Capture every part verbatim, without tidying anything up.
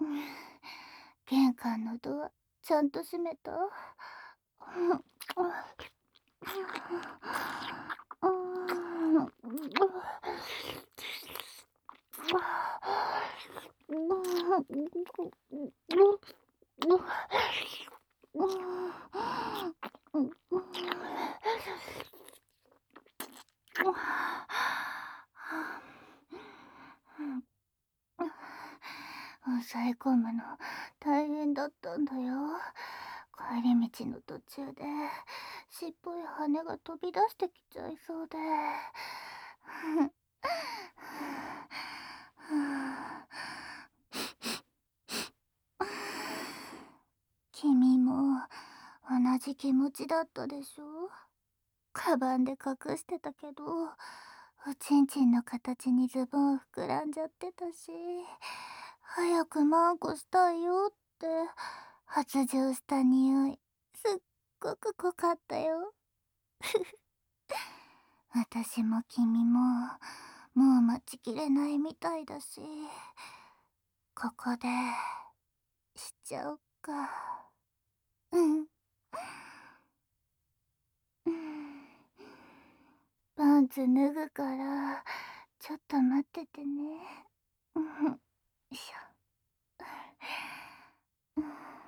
玄関のドア、ちゃんと閉めた？抑え込むの大変だったんだよ。帰り道の途中でしっぽい羽が飛び出してきちゃいそうで。君も同じ気持ちだったでしょ？カバンで隠してたけど、おちんちんの形にズボン膨らんじゃってたし、早くマンコしたいよって発情した匂い、すっごく濃かったよ。私も君ももう待ちきれないみたいだし、ここでしちゃおっか。うん。うん、パンツ脱ぐからちょっと待っててね。うん、よいしょ。うん、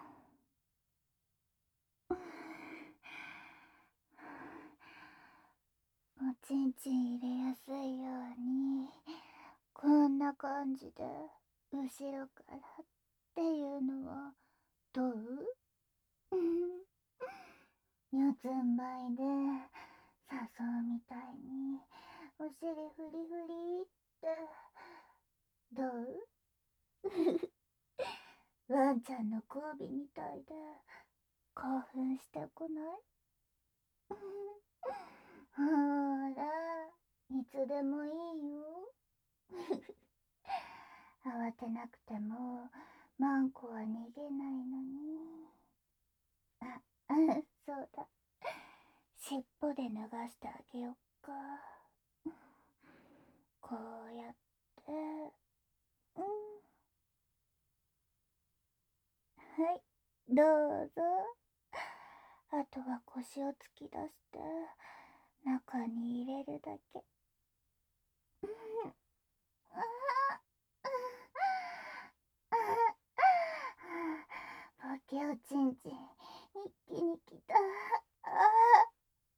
おちんちん入れやすいようにこんな感じで後ろからっていうのはどう？うん、四つん這いで誘うみたいにお尻フリフリってどう？ワンちゃんの交尾みたいで興奮してこない？ほーら、いつでもいいよ。慌てなくてもマンコは逃げないのに。あ、そうだ。尻尾で脱がしてあげよっか。こうやって、うん。はい、どうぞ。あとは腰を突き出して中に入れるだけ。うん、ああ、ああ、ポケおちんちん一気にきた。ああ、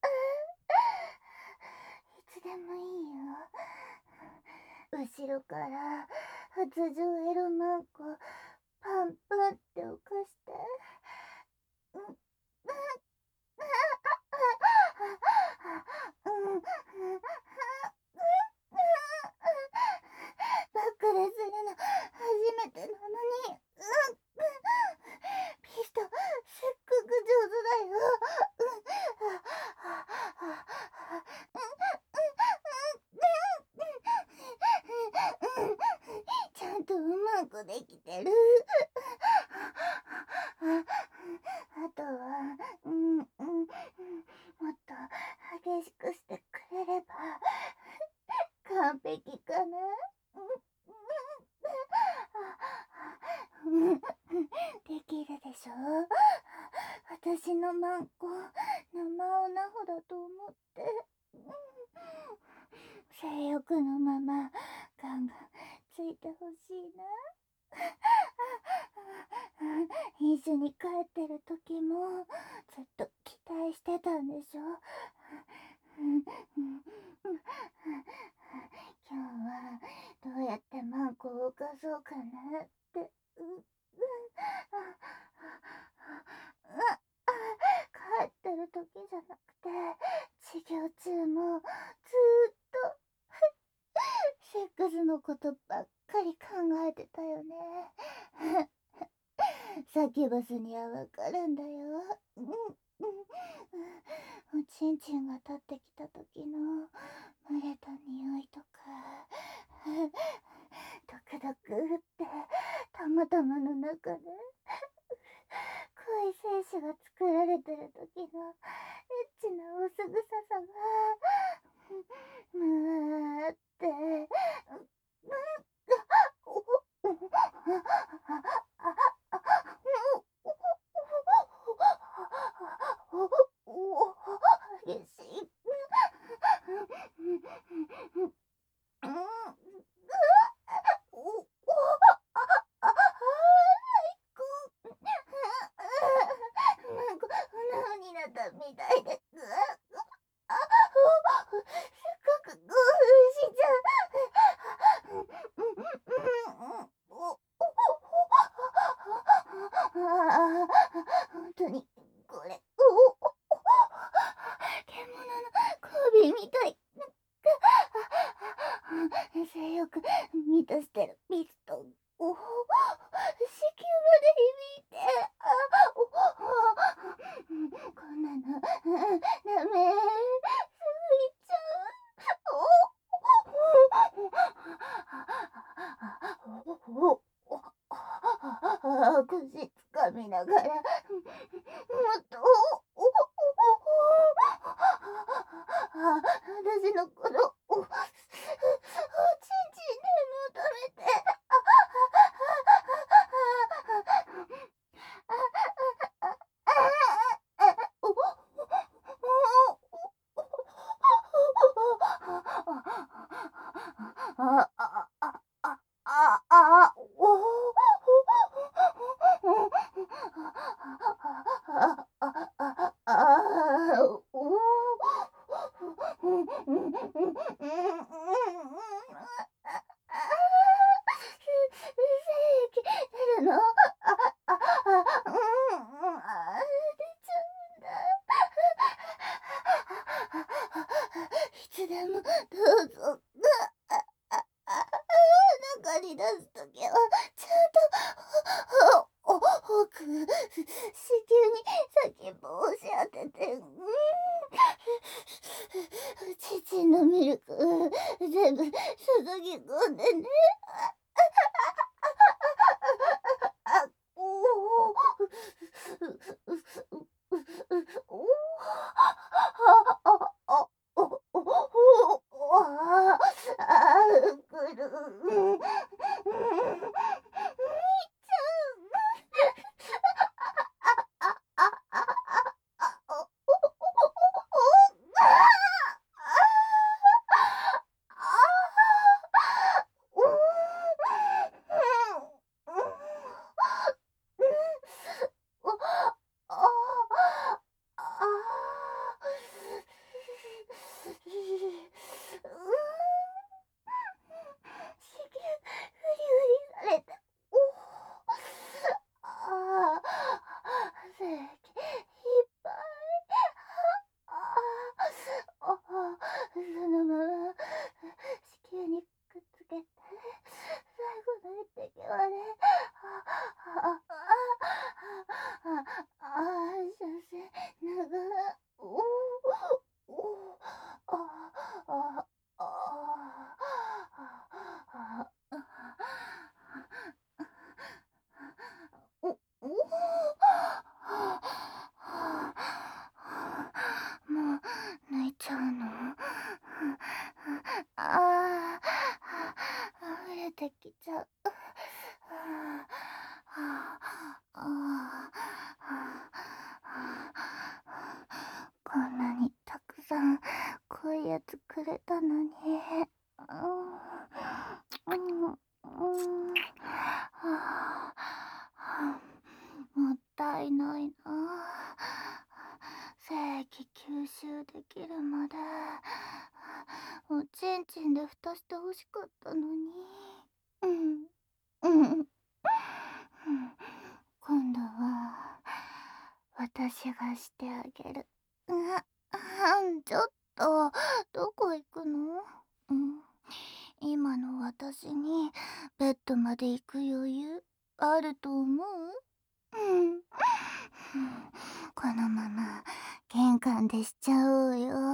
いつでもいいよ。後ろから発情エロマンコパンパンって起こして、うん、うん、うん、バックでするの初めてなのに、うん、ピストすっごく上手だよ。ちゃんとうまくできてる。あとは、うん、うん、もっと激しくしてくれれば完璧かな。できるでしょ？私のマンコ生オナホだと思って。性欲のままガンガンついてほしいな。一緒に帰ってる時もずっと期待してたんでしょ？今日はどうやってマンコを動かそうかなって。う、うん、あ、あ、あ、帰ってる時じゃなくて授業中もずーっとセックスのことばっかり考えてたよね。サキュバスにはわかるんだよ。うん、うん、おちんちんが立ってきた時の蒸れた匂いとか、ドクドクってたまたまの中で濃い精子が作られてる時のエッチなおすぐささが、むわーって、 あ、ほんとに、これ、おお、おお、獣の首みたい。なんか、あ、性欲満たしてるピストン。おお、子宮まで響いて、あ、おお、こんなの、ダメ、すぐ行っちゃう。おお、おお、あ、腰つかみながら、もっと、おお、おお、あ、私のこの、お、おちんちんで求めて、おお、ああ、あ、あ、あ、あ、おお、あ、あ、あ、あ、おお、精液出るの？あ、あ、あ、うん、あ、出ちゃうんだ。いつでもどうぞ。あ、あ、あ、中に出すときはちゃんと、お、お、奥、子宮に先っぽを押し当てて、うん。父のミルク全部注ぎ込んでね。あ、おお、おお、あ、あ、あ、お、お、お、お、あ、あ、くる、うん、うん、いっちゃう。あ、あ、あ、あ、あ、お、お、お、お、ああ、ああ、うーん、うん、うん、うん、ああ、ああ、うーん。子宮フリフリされて、おお、ああ、精液いっぱい。ああ、ああ、そのまま子宮にくっつけて、最後の一滴まで、ああ、ああ、ああ、ああ、射精長、おお、おお、ああ、ああ、ああ、お、おもう泣いちゃうの？ああ、溢れてきちゃう。こんなにたくさん濃いやつくれたのに。うん、うん、もったいないな。精液吸収できるまでおちんちんで蓋してほしかったのに。うん、うん、今度は私がしてあげる。うん、ちょっとどこ行くの？うん、今の私にベッドまで行く余裕あると思う？うん、このまま玄関でしちゃおうよ。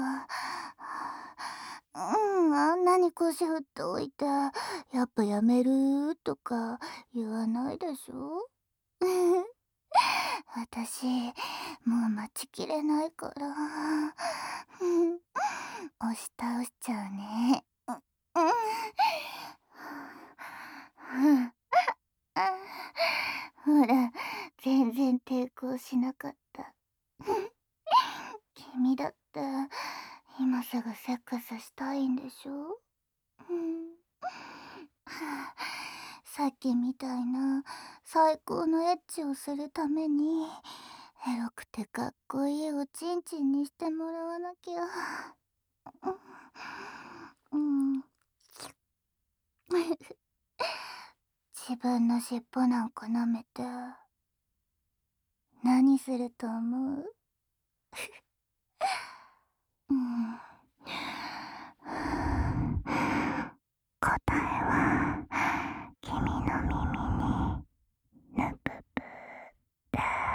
うん、あんなに腰振っておいて、やっぱやめるとか言わないでしょ？私、もう待ちきれないから。押し倒しちゃうね。う、うん。あ、ほら、全然抵抗しなかった。君だって今すぐセックスしたいんでしょ？うん。さっきみたいな最高のエッチをするためにエロくてかっこいいおちんちんにしてもらわなきゃ。うん、うん、自分の尻尾なんか舐めて何すると思う？うん。答えは君の耳にぬぷぷで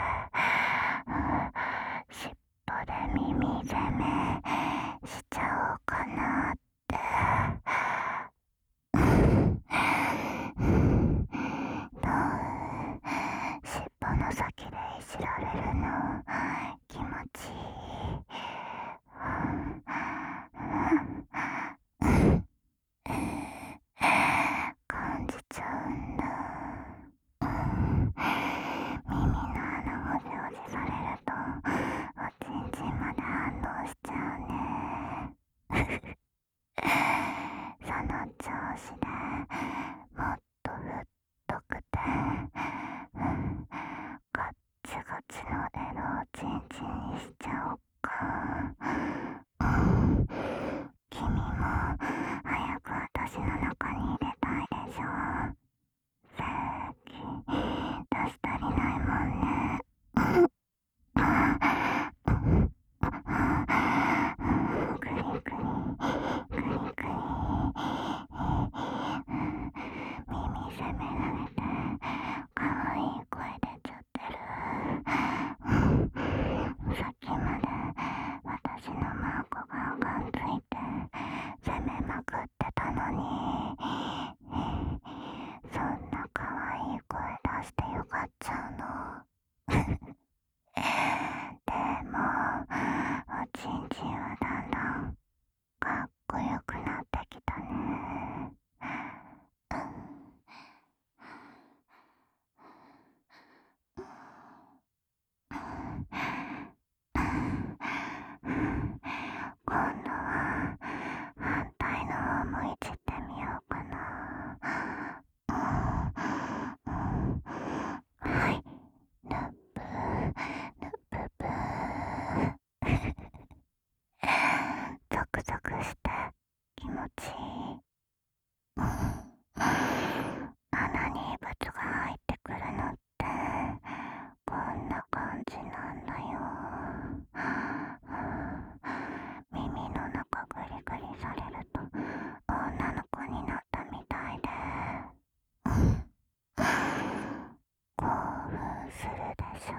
しっぽで耳攻めしちゃおうかなって。どう？しっぽの先でいじられるの気持ちいい？感じちゃうんだ。うん、耳の穴をジョージされるとおちんちんまで反応しちゃうね。その調子でもっと太くてガッチガチのエロをチンチンにしちゃおっか。うん、君も早く私の中に入れたいでしょ。正気出し足りないもんね。クリクリクリクリ耳責められてかわいい声出ちゃってる。さっきまで私のマークががんついて責めまくってたのに、そんなかわいい声出してよかっちゃうの？でもおちんちんはだんだんかっこよくなってきたね。今度は反対の方もいじってみようかな。はい、ぬっぷぬっぷぷゾクゾクして気持ちいい。穴に異物が入ってくるのってこんな感じなんだよ。耳の中グリグリされると女の子になったみたいで興奮するでしょ。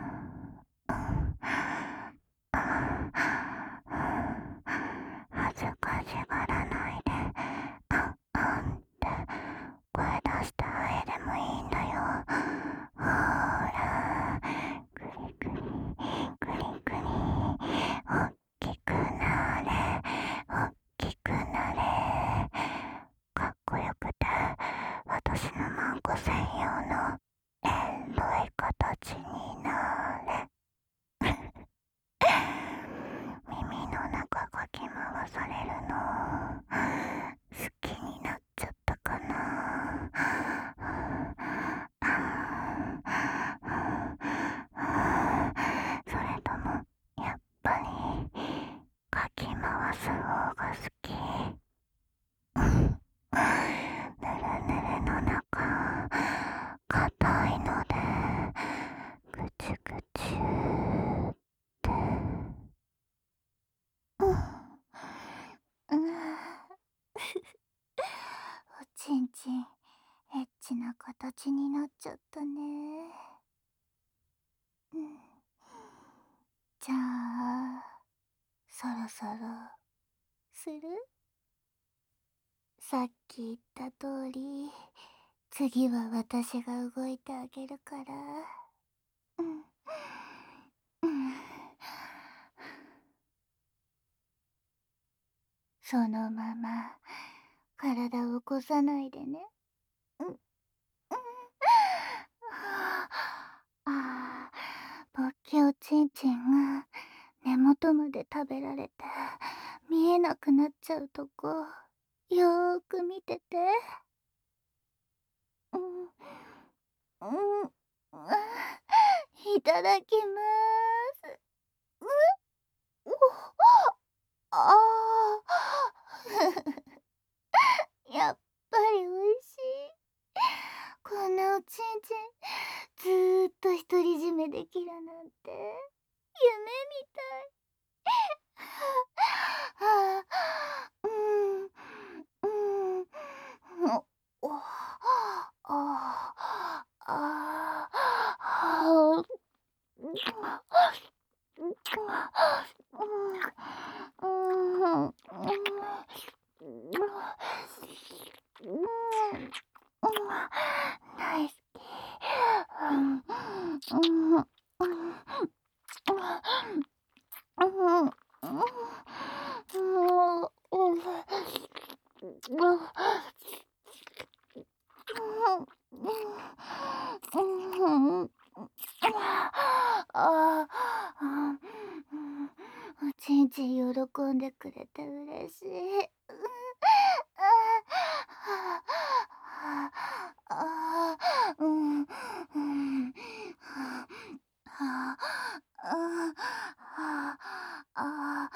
恥ずかしがらないで、あんあんって声出してあげてもいいんだよ。ほら、グリグリ、グリグリ、おっきくなれ、おっきくなれ。かっこよくて、私のマンコ専用のエロい形になれ。耳の中かき回されるの好きになっちゃったかな。それともやっぱりかき回す方が好き？ぬるぬるの中硬いのでぐちゅぐちゅって。うん、おちんちんエッチな形になっちゃったね。うん、じゃあそろそろする？さっき言った通り次は私が動いてあげるから。うん、うん、そのまま体を起こさないでね。うん、うん、ああ、ぼっけおちんちんが根元まで食べられて見えなくなっちゃうとこよーく見てて。うん、うん、いただきまーす。う、お、ああ。やっぱり美味しい。こんなおちんちんずーっと独り占めできるなんて夢みたい。はあ、うん、うん、おお、ああ、ああ、うん、うん、大好き。うん、うん、うん、うん、ああ、おちんちん喜んでくれて嬉しい。ああ、うん、うん、はあ、ああ、あ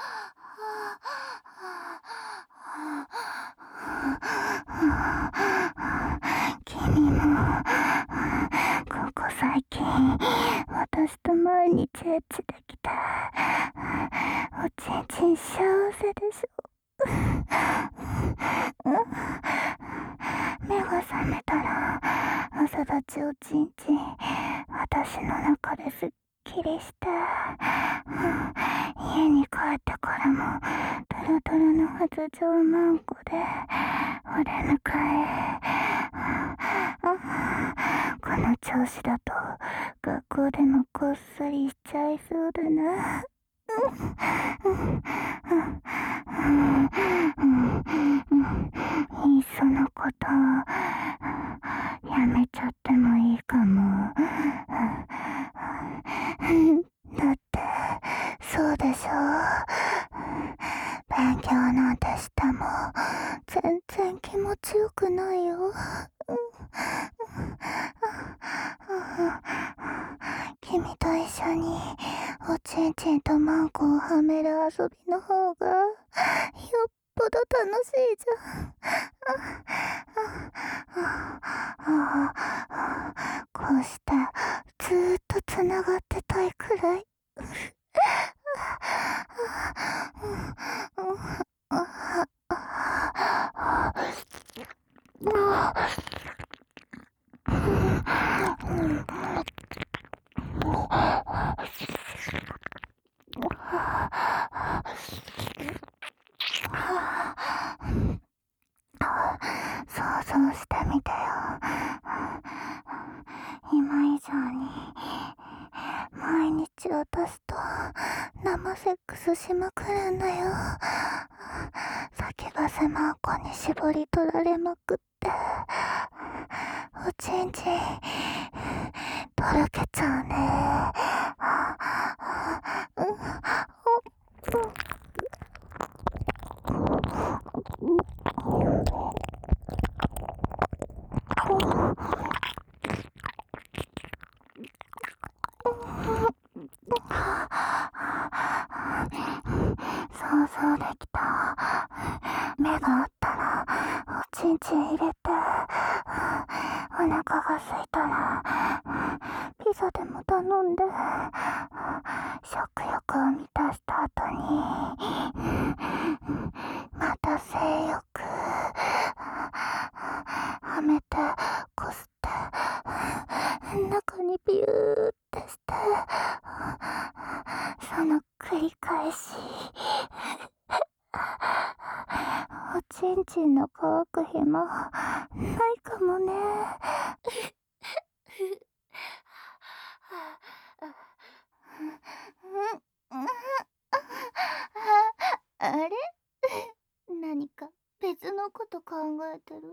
あ、君も、ここ最近、私と毎日エッチできて、おちんちん幸せでしょ。目が覚めたら、朝立ちおちんちん、私の中ですっきりして、家に帰ってからも、トロトロの発情マンコで、お出迎え。この調子だと、学校でもこっそりしちゃいそうだな。いっそのこと、やめちゃってもいいかも。だって、そうでしょ。勉強なんてしても、全然気持ちよくないよ。君と一緒におちんちんとマンコをはめる遊びの方がよっぽど楽しいじゃん。こうしてずーっとつながってたいくらい。想像してみてよ。今以上に毎日私と生セックスしまくるんだよ。先が狭子に絞り取られまくって、おちんちんとろけちゃうね。想像できた。目があったらおちんちん入れて、お腹が空いたらピザでも頼んで、食欲を満たした後にまた性欲はめてこすって中にビューってして、その繰り返し。おちんちんの乾く暇ないかもね。あれ何か別のこと考えてる？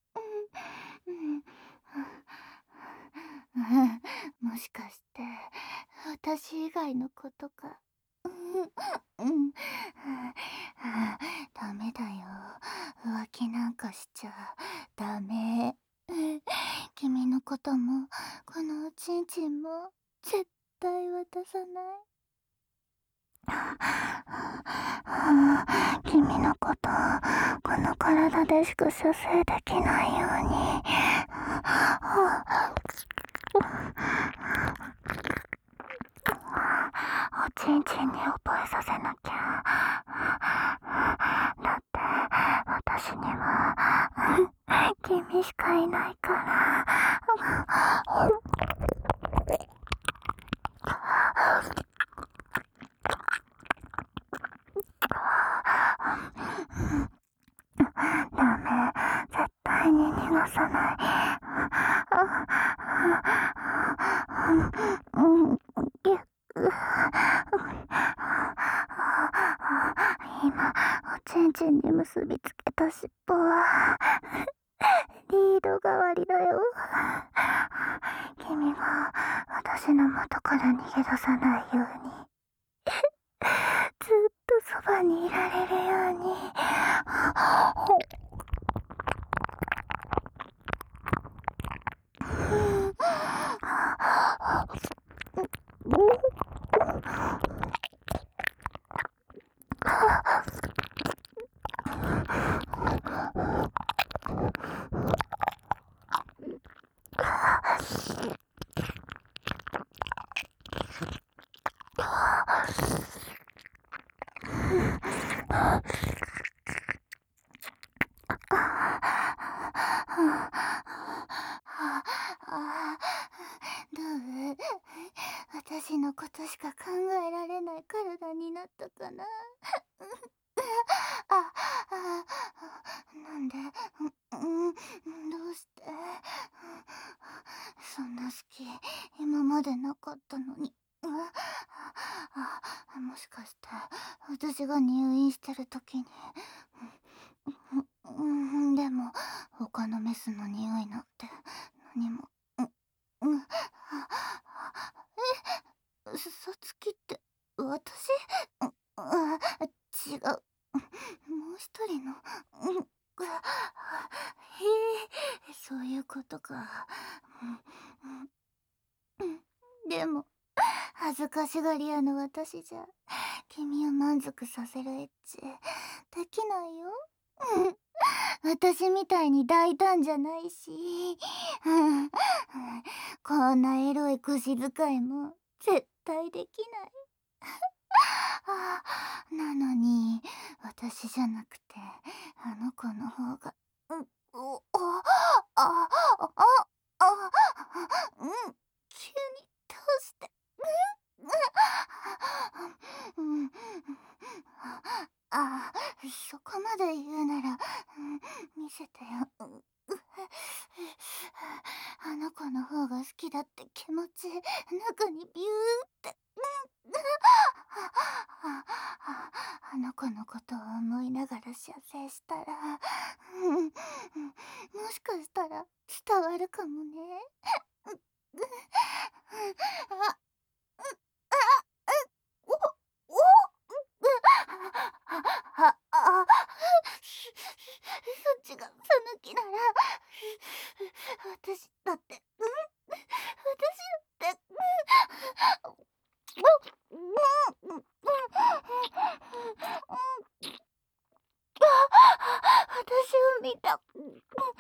もしかして私以外のことか。うん、ダメだよ。浮気なんかしちゃダメ。君のこともこのおちんちんも絶対渡さない。君のことこの体でしか射精できないようにないから。ダメ、絶対に逃がさない。今、おちんちんに結びつけた尻尾はリード代わりだよ。君が私の元から逃げ出さないように、ずっとそばにいられるように。どう？私のことしか考えられない体になったかな。あ、あ、なんで、うん、どうして、そんな好き、今までなかったのに。あ、もしかして、私が入院してる時に、うん、でも、他のメスの匂いなんて何も、うん、え、さつきって私？違う、もう一人の、うん、へえ、そういうことか。でも恥ずかしがり屋の私じゃ君を満足させるエッチできないよ。私みたいに大胆じゃないし、こんなエロい腰使いも絶対できない。なのに私じゃなくてあの子の方が、うん、おああああうん、急にどうして、うん、ああ、そこまで言うなら、見せてよ。あの子の方が好きだって気持ち中にビューって、あの子のことを思いながら射精したら、もしかしたら伝わるかもね。あ、おおああ、そっちがその気なら、私だって、うん、私だって、うん、うん、うん、私を見た。うん、うん、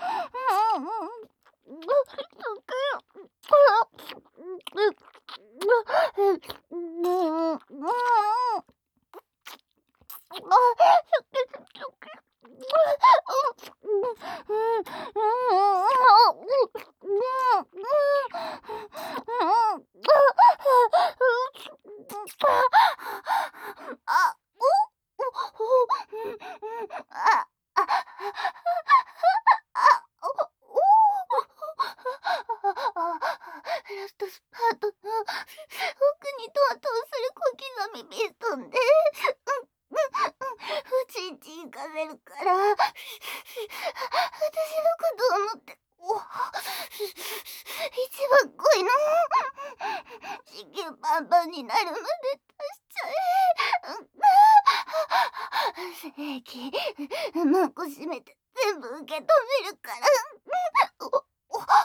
あ、お、お、お、あ、あ、あ、お、おあ、ラストスパートの奥にとうとうする小刻みピストンで、うん、うん、うん、おちんちん行かせるから、私のことを思って、お、一番恋の子宮パンパンになるまで出しちゃえ。正規、マンコ閉めて全部受け止めるから。お、お、お、お、あ、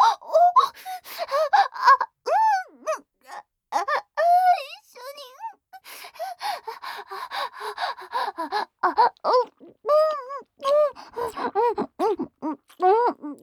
うん、うん、あ、あ、一緒に、あ、あ、うん、うん、うん、うん、うん、うん、うん、うん、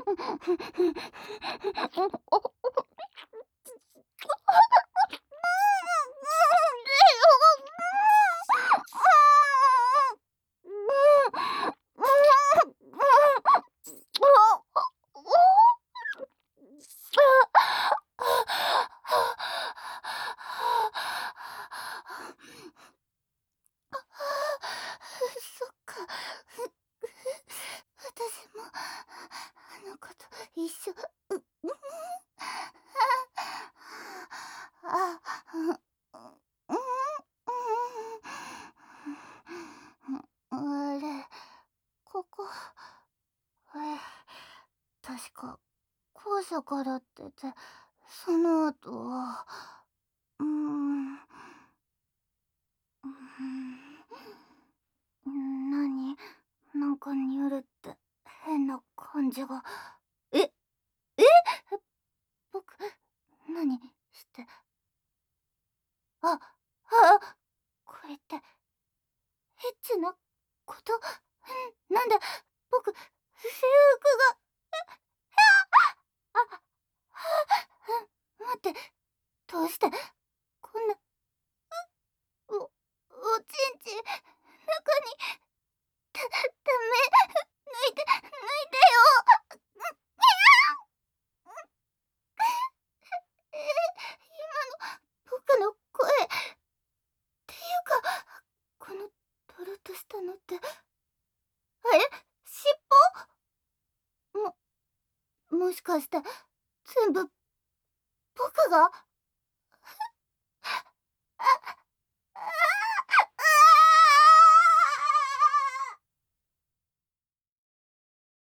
そっか。私もあの子と一緒。う、うん。あ、うん、うん、うん、あれ、ここ、え、確か校舎から出て、その後は、うーん、うーん、なに、なんかにゅるって変な感じが。え、え、僕、なにして、あ、あ、これって、エッチなこと、なんで、僕、制服が、あ、待って、どうして、こんな、お、おちんちん、中に、ダメ、抜いて、抜いてよ。え、今の、僕の声、っていうか、この、ドロッとしたのって、あれ、尻尾も、もしかして、全部、僕が